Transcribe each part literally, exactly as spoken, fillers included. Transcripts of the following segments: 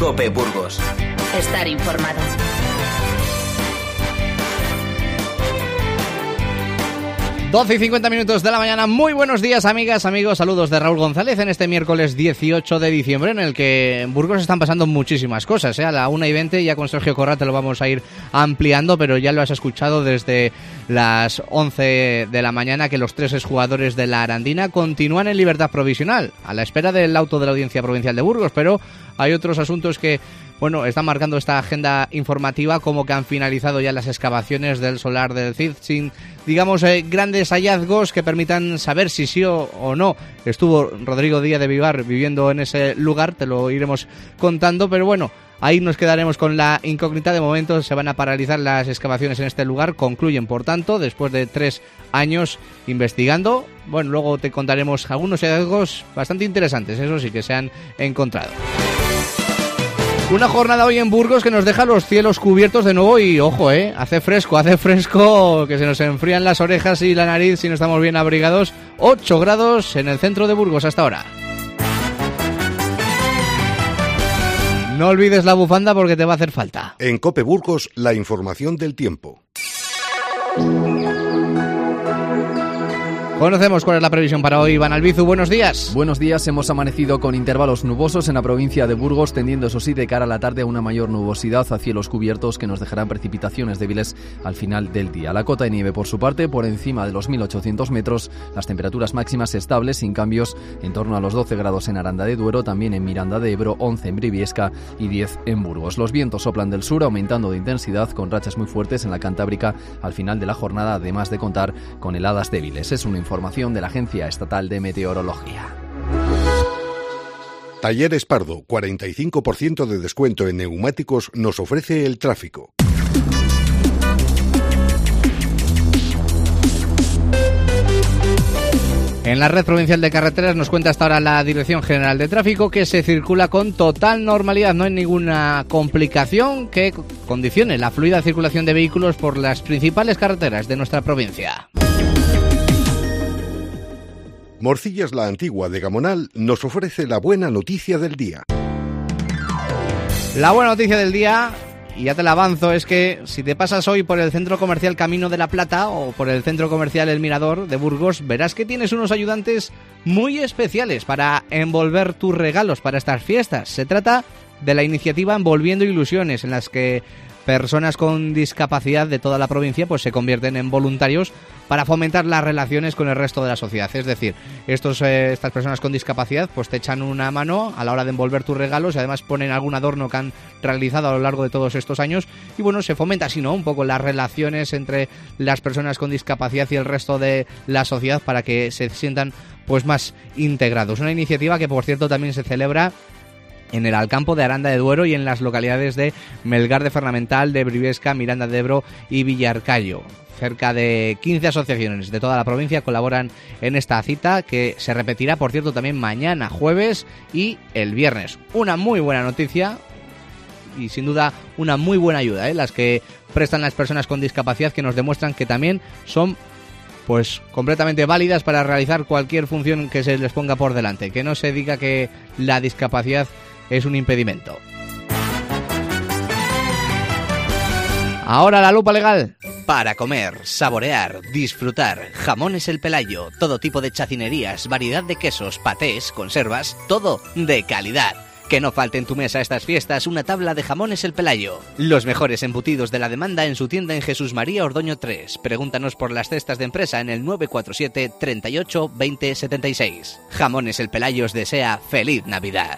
COPE Burgos. Estar informado. doce y cincuenta minutos de la mañana. Muy buenos días, amigas, amigos. Saludos de Raúl González en este miércoles dieciocho de diciembre, en el que en Burgos están pasando muchísimas cosas, ¿eh? A la una y veinte ya con Sergio Corral te lo vamos a ir ampliando, pero ya lo has escuchado desde las once de la mañana, que los tres exjugadores de la Arandina continúan en libertad provisional, a la espera del auto de la Audiencia Provincial de Burgos, pero hay otros asuntos que, bueno, están marcando esta agenda informativa, como que han finalizado ya las excavaciones del solar del Cid, sin, digamos, eh, grandes hallazgos que permitan saber si sí o, o no estuvo Rodrigo Díaz de Vivar viviendo en ese lugar. Te lo iremos contando, pero bueno, ahí nos quedaremos con la incógnita. De momento se van a paralizar las excavaciones en este lugar, concluyen por tanto después de tres años investigando. Bueno, luego te contaremos algunos hallazgos bastante interesantes, eso sí, que se han encontrado. Una jornada hoy en Burgos que nos deja los cielos cubiertos de nuevo y, ojo, eh, hace fresco, hace fresco, que se nos enfrían las orejas y la nariz si no estamos bien abrigados. ocho grados en el centro de Burgos hasta ahora. No olvides la bufanda porque te va a hacer falta. En COPE Burgos, la información del tiempo. Conocemos cuál es la previsión para hoy. Iván Albizu, buenos días. Buenos días, hemos amanecido con intervalos nubosos en la provincia de Burgos, tendiendo eso sí de cara a la tarde a una mayor nubosidad a cielos cubiertos que nos dejarán precipitaciones débiles al final del día. La cota de nieve, por su parte, por encima de los mil ochocientos metros, las temperaturas máximas estables, sin cambios, en torno a los doce grados en Aranda de Duero, también en Miranda de Ebro, once en Briviesca y diez en Burgos. Los vientos soplan del sur, aumentando de intensidad, con rachas muy fuertes en la Cantábrica al final de la jornada, además de contar con heladas débiles. Es una información de la Agencia Estatal de Meteorología. Talleres Pardo, cuarenta y cinco por ciento de descuento en neumáticos nos ofrece el tráfico. En la red provincial de carreteras nos cuenta hasta ahora la Dirección General de Tráfico que se circula con total normalidad. No hay ninguna complicación que condicione la fluida circulación de vehículos por las principales carreteras de nuestra provincia. Morcillas La Antigua de Gamonal nos ofrece la buena noticia del día. La buena noticia del día, y ya te la avanzo, es que si te pasas hoy por el Centro Comercial Camino de la Plata o por el Centro Comercial El Mirador de Burgos, verás que tienes unos ayudantes muy especiales para envolver tus regalos para estas fiestas. Se trata de la iniciativa Envolviendo Ilusiones, en las que personas con discapacidad de toda la provincia pues se convierten en voluntarios para fomentar las relaciones con el resto de la sociedad. Es decir, estos, eh, estas personas con discapacidad pues te echan una mano a la hora de envolver tus regalos y además ponen algún adorno que han realizado a lo largo de todos estos años y bueno, se fomenta así, ¿no?, un poco las relaciones entre las personas con discapacidad y el resto de la sociedad para que se sientan pues más integrados. Una iniciativa que, por cierto, también se celebra en el Alcampo de Aranda de Duero y en las localidades de Melgar de Fernamental, de Briviesca, Miranda de Ebro y Villarcayo. Cerca de quince asociaciones de toda la provincia colaboran en esta cita, que se repetirá, por cierto, también mañana jueves y el viernes. Una muy buena noticia y sin duda una muy buena ayuda, ¿eh? Las que prestan las personas con discapacidad, que nos demuestran que también son pues completamente válidas para realizar cualquier función que se les ponga por delante. Que no se diga que la discapacidad es un impedimento. Ahora la lupa legal. Para comer, saborear, disfrutar. Jamones El Pelayo, todo tipo de chacinerías, variedad de quesos, patés, conservas, todo de calidad. Que no falte en tu mesa estas fiestas una tabla de Jamones El Pelayo. Los mejores embutidos de la demanda en su tienda en Jesús María Ordoño tres. Pregúntanos por las cestas de empresa en el nueve cuatro siete, treinta y ocho, veinte, setenta y seis. Jamones El Pelayo os desea feliz Navidad.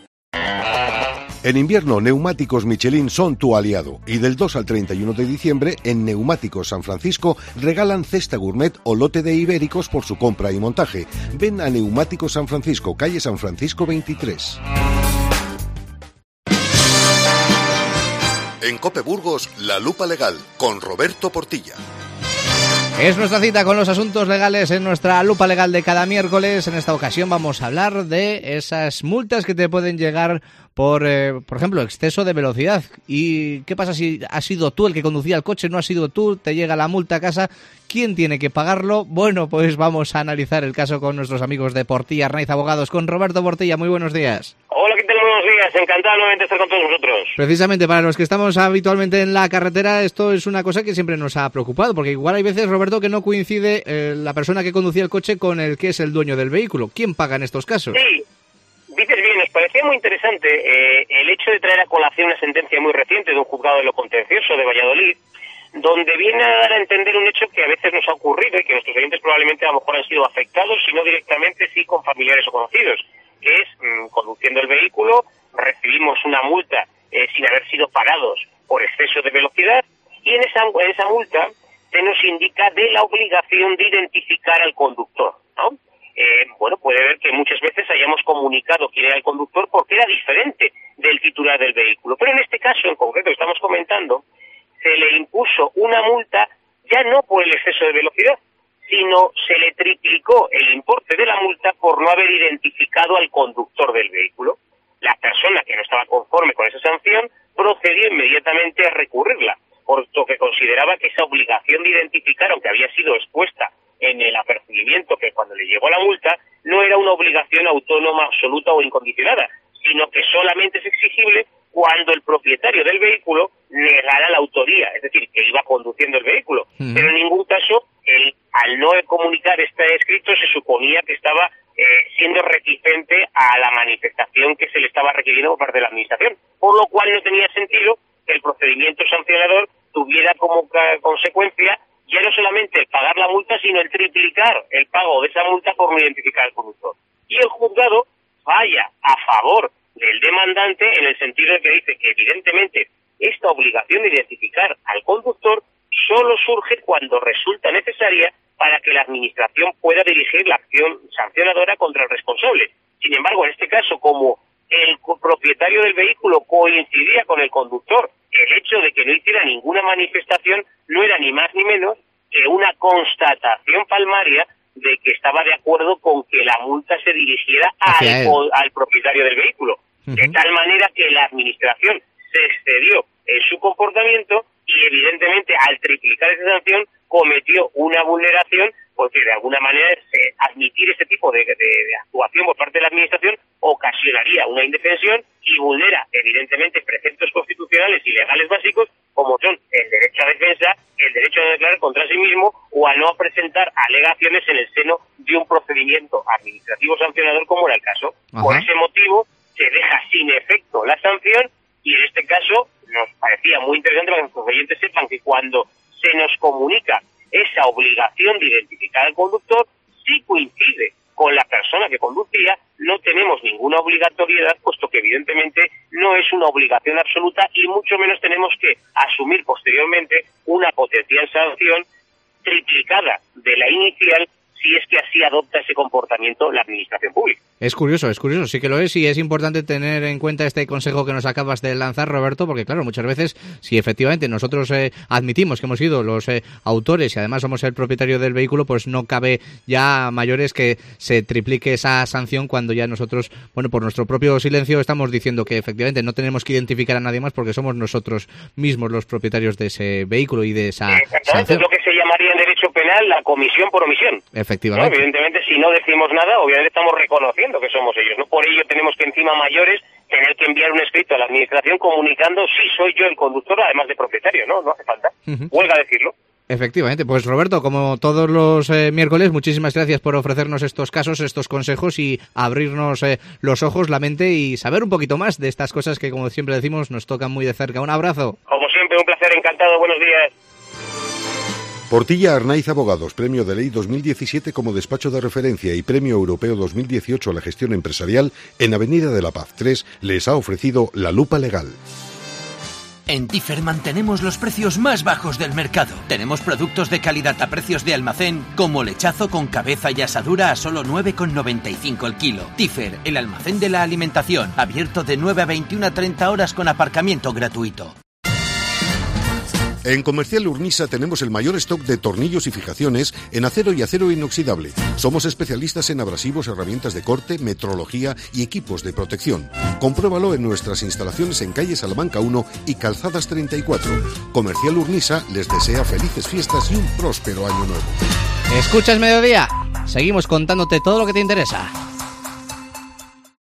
En invierno, Neumáticos Michelin son tu aliado y del dos al treinta y uno de diciembre en Neumáticos San Francisco regalan cesta gourmet o lote de ibéricos por su compra y montaje. Ven a Neumáticos San Francisco, calle San Francisco veintitrés. En COPE Burgos, La Lupa Legal, con Roberto Portilla. Es nuestra cita con los asuntos legales en nuestra lupa legal de cada miércoles. En esta ocasión vamos a hablar de esas multas que te pueden llegar por, eh, por ejemplo, exceso de velocidad. ¿Y qué pasa si has sido tú el que conducía el coche, no has sido tú, te llega la multa a casa? ¿Quién tiene que pagarlo? Bueno, pues vamos a analizar el caso con nuestros amigos de Portilla Arnaiz Abogados, con Roberto Portilla. Muy buenos días. Hola, ¿qué tal? Buenos días. días, encantado nuevamente de estar con todos vosotros. Precisamente para los que estamos habitualmente en la carretera, esto es una cosa que siempre nos ha preocupado, porque igual hay veces, Roberto, que no coincide eh, la persona que conducía el coche con el que es el dueño del vehículo. ¿Quién paga en estos casos? Sí, dices bien, nos parecía muy interesante eh, el hecho de traer a colación una sentencia muy reciente de un juzgado de lo contencioso de Valladolid, donde viene a dar a entender un hecho que a veces nos ha ocurrido y que nuestros oyentes probablemente a lo mejor han sido afectados, si no directamente, sí con familiares o conocidos, que es, mmm, conduciendo el vehículo, recibimos una multa eh, sin haber sido parados por exceso de velocidad, y en esa, en esa multa se nos indica de la obligación de identificar al conductor, ¿no? Eh, bueno, puede ver que muchas veces hayamos comunicado quién era el conductor porque era diferente del titular del vehículo, pero en este caso en concreto que estamos comentando, se le impuso una multa ya no por el exceso de velocidad, sino se le triplicó el importe de la multa por no haber identificado al conductor del vehículo. La persona que no estaba conforme con esa sanción procedió inmediatamente a recurrirla, puesto que consideraba que esa obligación de identificar, aunque había sido expuesta en el apercibimiento que cuando le llegó la multa, no era una obligación autónoma, absoluta o incondicionada, sino que solamente es exigible cuando el propietario del vehículo negara la autoría, es decir, que iba conduciendo el vehículo. Mm. Pero en ningún caso, él, al no comunicar este escrito, se suponía que estaba eh, siendo reticente a la manifestación que se le estaba requiriendo por parte de la Administración, por lo cual no tenía sentido que el procedimiento sancionador tuviera como consecuencia ya no solamente el pagar la multa, sino el triplicar el pago de esa multa por no identificar al conductor. Y el juzgado falla a favor del demandante en el sentido de que dice que evidentemente esta obligación de identificar al conductor solo surge cuando resulta necesaria para que la Administración pueda dirigir la acción sancionadora contra el responsable. Sin embargo, en este caso, como el propietario del vehículo coincidía con el conductor, el hecho de que no hiciera ninguna manifestación no era ni más ni menos que una constatación palmaria de que estaba de acuerdo con que la multa se dirigiera al, al propietario del vehículo. Uh-huh. De tal manera que la Administración se excedió en su comportamiento y evidentemente al triplicar esa sanción cometió una vulneración, porque de alguna manera eh, admitir ese tipo de, de, de actuación por parte de la Administración ocasionaría una indefensión y vulnera evidentemente preceptos constitucionales y legales básicos como son el derecho a defensa, el derecho a declarar contra sí mismo o a no presentar alegaciones en el seno de un procedimiento administrativo sancionador como era el caso. Ajá. Por ese motivo se deja sin efecto la sanción y en este caso nos parecía muy interesante para que los oyentes sepan que cuando se nos comunica esa obligación de identificar al conductor, sí coincide con la persona que conducía, no tenemos ninguna obligatoriedad, puesto que evidentemente no es una obligación absoluta y mucho menos tenemos que asumir posteriormente una potencial sanción triplicada de la inicial si es que así adopta ese comportamiento la Administración Pública. Es curioso, es curioso, sí que lo es, y es importante tener en cuenta este consejo que nos acabas de lanzar, Roberto, porque claro, muchas veces, si efectivamente nosotros eh, admitimos que hemos sido los eh, autores y además somos el propietario del vehículo, pues no cabe ya a mayores que se triplique esa sanción cuando ya nosotros, bueno, por nuestro propio silencio estamos diciendo que efectivamente no tenemos que identificar a nadie más porque somos nosotros mismos los propietarios de ese vehículo y de esa Exactamente, sanción. Es lo que se llamaría en derecho penal la comisión por omisión. Efectivamente. ¿No? Evidentemente, si no decimos nada, obviamente estamos reconociendo que somos ellos. No por ello tenemos que encima mayores tener que enviar un escrito a la Administración comunicando si soy yo el conductor, además de propietario. No, no hace falta. Uh-huh. Huelga decirlo. Efectivamente, pues Roberto, como todos los eh, miércoles, muchísimas gracias por ofrecernos estos casos, estos consejos y abrirnos eh, los ojos, la mente y saber un poquito más de estas cosas que, como siempre decimos, nos tocan muy de cerca. Un abrazo. Como siempre, un placer, encantado, buenos días. Portilla Arnaiz Abogados, Premio de Ley dos mil diecisiete como despacho de referencia y Premio Europeo dos mil dieciocho a la gestión empresarial, en Avenida de la Paz tres, les ha ofrecido la lupa legal. En Tifer mantenemos los precios más bajos del mercado. Tenemos productos de calidad a precios de almacén, como lechazo con cabeza y asadura a solo nueve con noventa y cinco el kilo. Tifer, el almacén de la alimentación, abierto de nueve a veintiuna a treinta horas con aparcamiento gratuito. En Comercial Urnisa tenemos el mayor stock de tornillos y fijaciones en acero y acero inoxidable. Somos especialistas en abrasivos, herramientas de corte, metrología y equipos de protección. Compruébalo en nuestras instalaciones en calle Salamanca uno y Calzadas treinta y cuatro. Comercial Urnisa les desea felices fiestas y un próspero año nuevo. ¿Escuchas Mediodía? Seguimos contándote todo lo que te interesa.